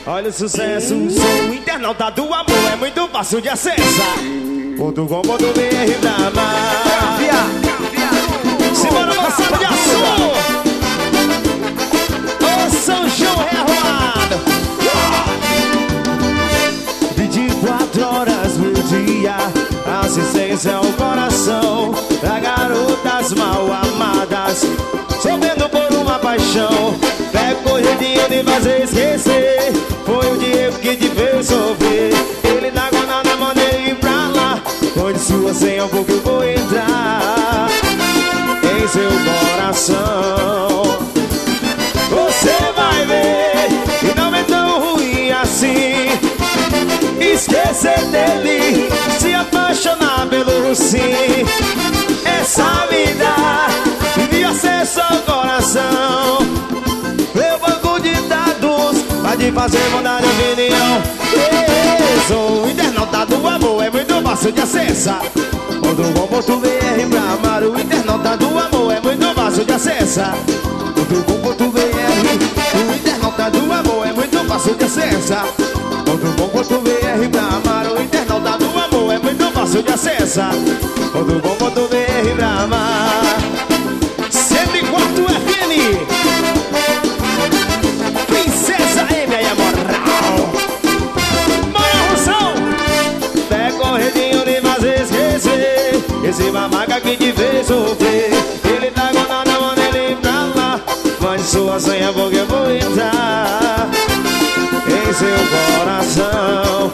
Olha o sucesso, sou internauta do amor, é muito fácil de acessar. .com.br pra amar. Simbora, moçada de açúcar. Ô São João rearrumado. 24 horas por dia, assistência ao coração pra garotas mal amadas, sofrendo por uma paixão. Pega o jeitinho de fazer esquecer. Foi o Diego que te fez sofrer. Ele tá com nada, mandei ir pra lá. Onde sua senha, porque eu vou entrar em seu coração. Você vai ver que não é tão ruim assim. Esquecer dele, se apaixonar pelo sim. Essa vida devia ser só coração. Meu banco de dados vai te fazer mudar de opinião. Eu sou internauta do amor, é muito fácil de acessar. .com.br pra amar. O internauta do amor é muito fácil de acessar. .com.br. O internauta do amor é muito fácil de acessar. .com.br pra amar. O internauta do amor é muito fácil de acessar. .com.br pra amar. 104 FM. Princesa M aí, a moral. Bora, Russão. Pega o redinho de fazer esquecer. Esse babaca que te fez sofrer. Ele tá com nada, manda ele pra lá. Mande sua senha porque eu vou entrar em seu coração.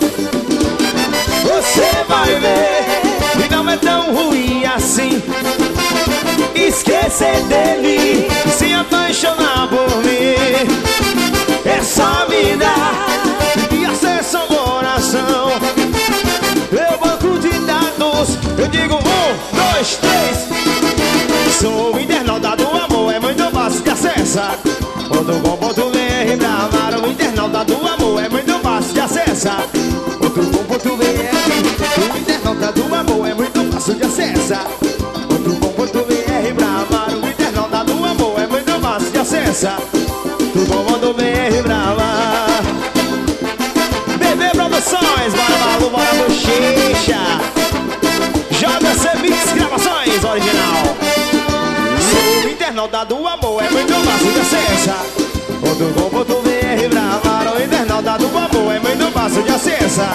Você vai ver que não é tão ruim assim. Esquecer dele e se apaixonar por mim. Essa vida devia ser só coração. Meu banco de dados, eu digo 1, 2, 3. Sou internauta do amor, é muito fácil de acessar. .com.br pra amar. O internauta do amor é muito fácil de acessar. .com.br. O internauta do amor é muito fácil de acessar. .com.br pra amar. O internauta do amor é muito fácil de acessar. .com.br pra amar. BB Produções, bora Balu, bora Bochecha. JC Mix Gravações original. Sou internauta do amor, é muito fácil de acessar. .com.br pra amar. O internauta do amor é muito fácil de acessar.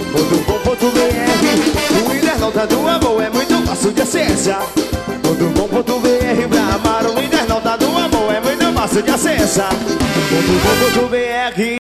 .com.br. O internauta do amor é muito fácil de acessar. .com.br pra amar. O internauta do amor é muito fácil de acessar. .com.br.